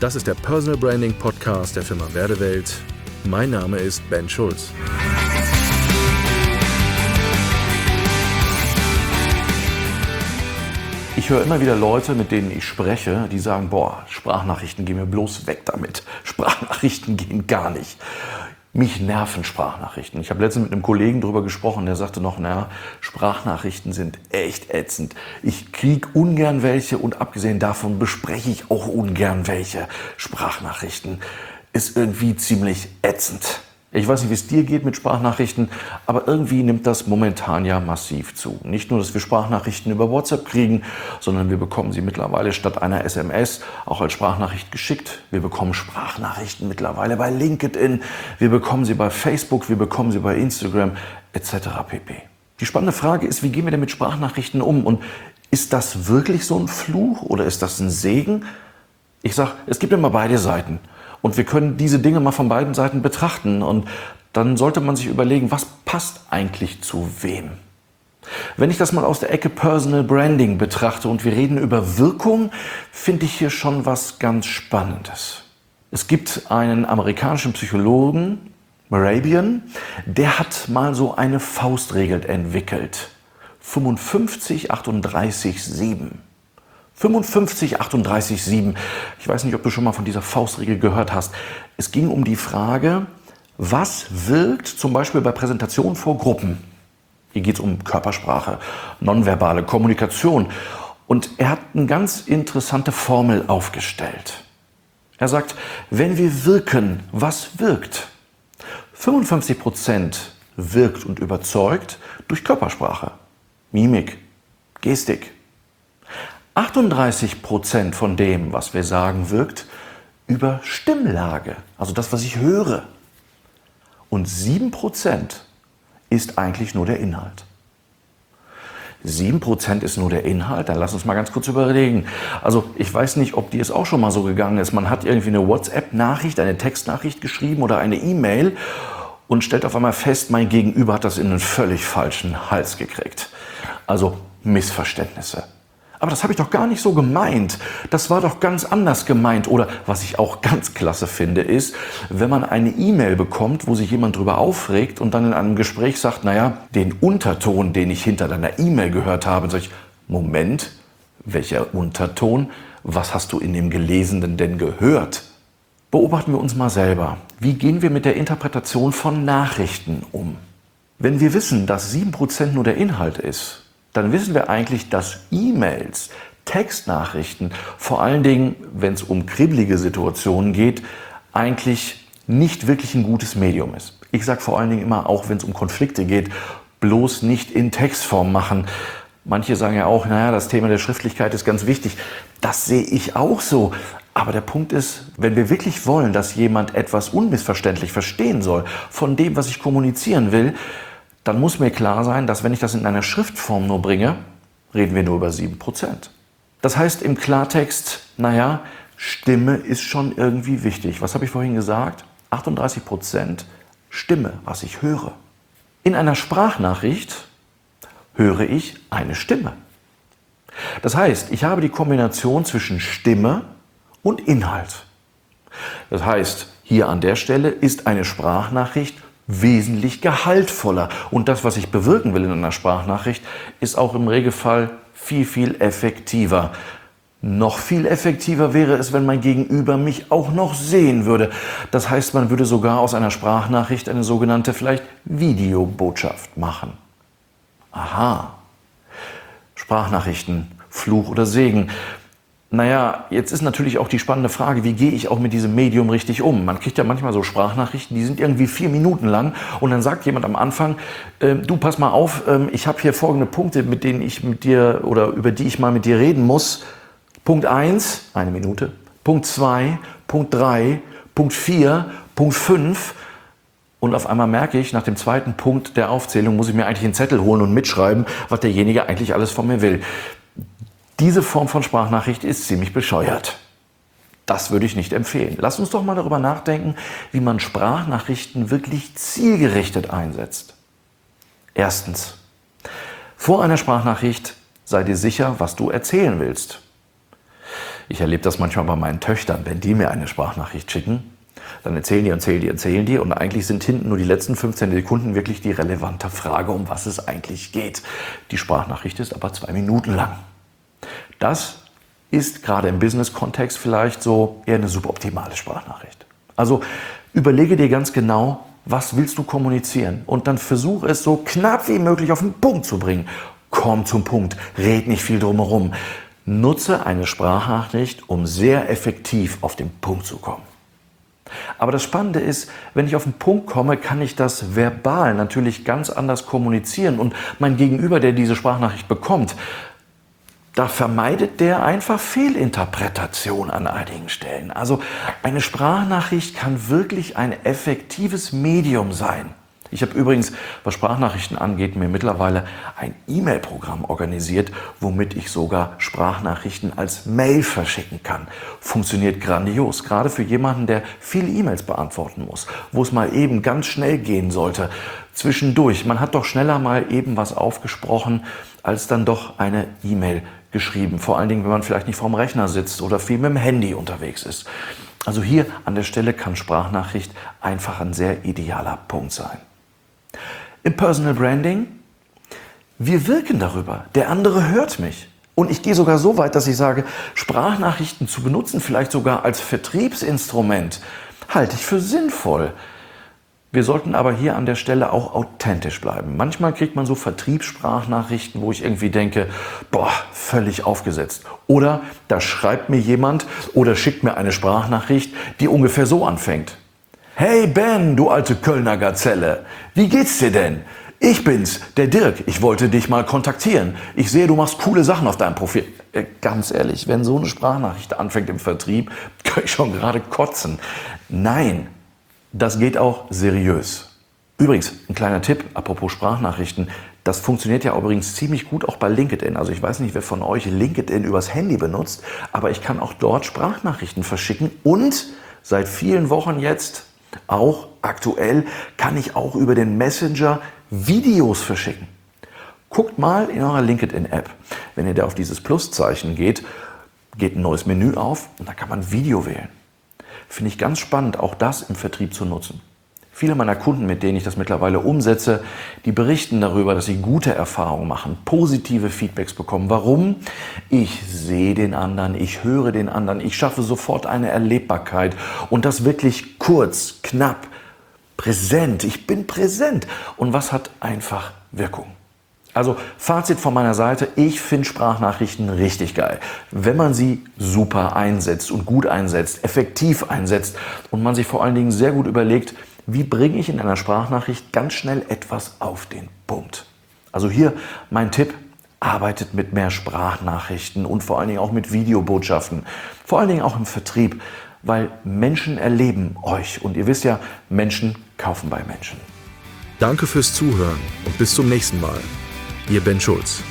Das ist der Personal Branding Podcast der Firma Werdewelt. Mein Name ist Ben Schulz. Ich höre immer wieder Leute, mit denen ich spreche, die sagen, Sprachnachrichten gehen mir bloß weg damit. Sprachnachrichten gehen gar nicht. Mich nerven Sprachnachrichten. Ich habe letztens mit einem Kollegen darüber gesprochen, der sagte noch, Sprachnachrichten sind echt ätzend. Ich kriege ungern welche und abgesehen davon bespreche ich auch ungern welche. Sprachnachrichten ist irgendwie ziemlich ätzend. Ich weiß nicht, wie es dir geht mit Sprachnachrichten, aber irgendwie nimmt das momentan ja massiv zu. Nicht nur, dass wir Sprachnachrichten über WhatsApp kriegen, sondern wir bekommen sie mittlerweile statt einer SMS auch als Sprachnachricht geschickt. Wir bekommen Sprachnachrichten mittlerweile bei LinkedIn, wir bekommen sie bei Facebook, wir bekommen sie bei Instagram etc. pp. Die spannende Frage ist, wie gehen wir denn mit Sprachnachrichten um? Und ist das wirklich so ein Fluch oder ist das ein Segen? Ich sage, es gibt immer beide Seiten. Und wir können diese Dinge mal von beiden Seiten betrachten. Und dann sollte man sich überlegen, was passt eigentlich zu wem? Wenn ich das mal aus der Ecke Personal Branding betrachte und wir reden über Wirkung, finde ich hier schon was ganz Spannendes. Es gibt einen amerikanischen Psychologen, Mehrabian, der hat mal so eine Faustregel entwickelt. 55, 38, 7. 55, 38, 7. Ich weiß nicht, ob du schon mal von dieser Faustregel gehört hast. Es ging um die Frage, was wirkt zum Beispiel bei Präsentationen vor Gruppen? Hier geht es um Körpersprache, nonverbale Kommunikation. Und er hat eine ganz interessante Formel aufgestellt. Er sagt, wenn wir wirken, was wirkt? 55% wirkt und überzeugt durch Körpersprache, Mimik, Gestik. 38% von dem, was wir sagen, wirkt über Stimmlage, also das, was ich höre. Und 7% ist eigentlich nur der Inhalt. 7% ist nur der Inhalt, dann lass uns mal ganz kurz überlegen. Also ich weiß nicht, ob dir es auch schon mal so gegangen ist. Man hat irgendwie eine WhatsApp-Nachricht, eine Textnachricht geschrieben oder eine E-Mail und stellt auf einmal fest, mein Gegenüber hat das in einen völlig falschen Hals gekriegt. Also Missverständnisse. Aber das habe ich doch gar nicht so gemeint. Das war doch ganz anders gemeint. Oder was ich auch ganz klasse finde, ist, wenn man eine E-Mail bekommt, wo sich jemand drüber aufregt und dann in einem Gespräch sagt, den Unterton, den ich hinter deiner E-Mail gehört habe, sage ich, Moment, welcher Unterton? Was hast du in dem Gelesenen denn gehört? Beobachten wir uns mal selber. Wie gehen wir mit der Interpretation von Nachrichten um? Wenn wir wissen, dass 7% nur der Inhalt ist, dann wissen wir eigentlich, dass E-Mails, Textnachrichten, vor allen Dingen, wenn es um kribbelige Situationen geht, eigentlich nicht wirklich ein gutes Medium ist. Ich sage vor allen Dingen immer, auch wenn es um Konflikte geht, bloß nicht in Textform machen. Manche sagen ja auch, das Thema der Schriftlichkeit ist ganz wichtig. Das sehe ich auch so. Aber der Punkt ist, wenn wir wirklich wollen, dass jemand etwas unmissverständlich verstehen soll von dem, was ich kommunizieren will, dann muss mir klar sein, dass wenn ich das in einer Schriftform nur bringe, reden wir nur über 7%. Das heißt im Klartext, Stimme ist schon irgendwie wichtig. Was habe ich vorhin gesagt? 38% Stimme, was ich höre. In einer Sprachnachricht höre ich eine Stimme. Das heißt, ich habe die Kombination zwischen Stimme und Inhalt. Das heißt, hier an der Stelle ist eine Sprachnachricht wesentlich gehaltvoller. Und das, was ich bewirken will in einer Sprachnachricht, ist auch im Regelfall viel, viel effektiver. Noch viel effektiver wäre es, wenn mein Gegenüber mich auch noch sehen würde. Das heißt, man würde sogar aus einer Sprachnachricht eine sogenannte vielleicht Videobotschaft machen. Aha. Sprachnachrichten, Fluch oder Segen. Jetzt ist natürlich auch die spannende Frage, wie gehe ich auch mit diesem Medium richtig um? Man kriegt ja manchmal so Sprachnachrichten, die sind irgendwie 4 Minuten lang und dann sagt jemand am Anfang, du pass mal auf, ich habe hier folgende Punkte, mit denen ich mit dir oder über die ich mal mit dir reden muss. Punkt 1, 1 Minute. Punkt 2, Punkt 3, Punkt 4, Punkt 5. Und auf einmal merke ich, nach dem zweiten Punkt der Aufzählung muss ich mir eigentlich einen Zettel holen und mitschreiben, was derjenige eigentlich alles von mir will. Diese Form von Sprachnachricht ist ziemlich bescheuert. Das würde ich nicht empfehlen. Lass uns doch mal darüber nachdenken, wie man Sprachnachrichten wirklich zielgerichtet einsetzt. Erstens, vor einer Sprachnachricht sei dir sicher, was du erzählen willst. Ich erlebe das manchmal bei meinen Töchtern, wenn die mir eine Sprachnachricht schicken, dann erzählen die und eigentlich sind hinten nur die letzten 15 Sekunden wirklich die relevante Frage, um was es eigentlich geht. Die Sprachnachricht ist aber 2 Minuten lang. Das ist gerade im Business-Kontext vielleicht so eher eine suboptimale Sprachnachricht. Also überlege dir ganz genau, was willst du kommunizieren und dann versuche es so knapp wie möglich auf den Punkt zu bringen. Komm zum Punkt, red nicht viel drumherum. Nutze eine Sprachnachricht, um sehr effektiv auf den Punkt zu kommen. Aber das Spannende ist, wenn ich auf den Punkt komme, kann ich das verbal natürlich ganz anders kommunizieren und mein Gegenüber, der diese Sprachnachricht bekommt, da vermeidet der einfach Fehlinterpretation an einigen Stellen. Also eine Sprachnachricht kann wirklich ein effektives Medium sein. Ich habe übrigens, was Sprachnachrichten angeht, mir mittlerweile ein E-Mail-Programm organisiert, womit ich sogar Sprachnachrichten als Mail verschicken kann. Funktioniert grandios, gerade für jemanden, der viele E-Mails beantworten muss, wo es mal eben ganz schnell gehen sollte. Zwischendurch, man hat doch schneller mal eben was aufgesprochen, als dann doch eine E-Mail geschrieben. Vor allen Dingen, wenn man vielleicht nicht vorm Rechner sitzt oder viel mit dem Handy unterwegs ist. Also hier an der Stelle kann Sprachnachricht einfach ein sehr idealer Punkt sein. Im Personal Branding, wir wirken darüber. Der andere hört mich. Und ich gehe sogar so weit, dass ich sage, Sprachnachrichten zu benutzen, vielleicht sogar als Vertriebsinstrument, halte ich für sinnvoll. Wir sollten aber hier an der Stelle auch authentisch bleiben. Manchmal kriegt man so Vertriebssprachnachrichten, wo ich irgendwie denke, völlig aufgesetzt. Oder da schreibt mir jemand oder schickt mir eine Sprachnachricht, die ungefähr so anfängt. Hey Ben, du alte Kölner Gazelle, wie geht's dir denn? Ich bin's, der Dirk, ich wollte dich mal kontaktieren. Ich sehe, du machst coole Sachen auf deinem Profil. Ganz ehrlich, wenn so eine Sprachnachricht anfängt im Vertrieb, kann ich schon gerade kotzen. Nein. Das geht auch seriös. Übrigens, ein kleiner Tipp, apropos Sprachnachrichten, das funktioniert ja übrigens ziemlich gut auch bei LinkedIn. Also ich weiß nicht, wer von euch LinkedIn übers Handy benutzt, aber ich kann auch dort Sprachnachrichten verschicken und seit vielen Wochen jetzt, auch aktuell, kann ich auch über den Messenger Videos verschicken. Guckt mal in eurer LinkedIn-App. Wenn ihr da auf dieses Pluszeichen geht ein neues Menü auf und da kann man Video wählen. Finde ich ganz spannend, auch das im Vertrieb zu nutzen. Viele meiner Kunden, mit denen ich das mittlerweile umsetze, die berichten darüber, dass sie gute Erfahrungen machen, positive Feedbacks bekommen. Warum? Ich sehe den anderen, ich höre den anderen, ich schaffe sofort eine Erlebbarkeit und das wirklich kurz, knapp, präsent. Ich bin präsent. Und was hat einfach Wirkung? Also Fazit von meiner Seite, ich finde Sprachnachrichten richtig geil, wenn man sie super einsetzt und gut einsetzt, effektiv einsetzt und man sich vor allen Dingen sehr gut überlegt, wie bringe ich in einer Sprachnachricht ganz schnell etwas auf den Punkt. Also hier mein Tipp, arbeitet mit mehr Sprachnachrichten und vor allen Dingen auch mit Videobotschaften, vor allen Dingen auch im Vertrieb, weil Menschen erleben euch und ihr wisst ja, Menschen kaufen bei Menschen. Danke fürs Zuhören und bis zum nächsten Mal. Ihr Ben Schulz.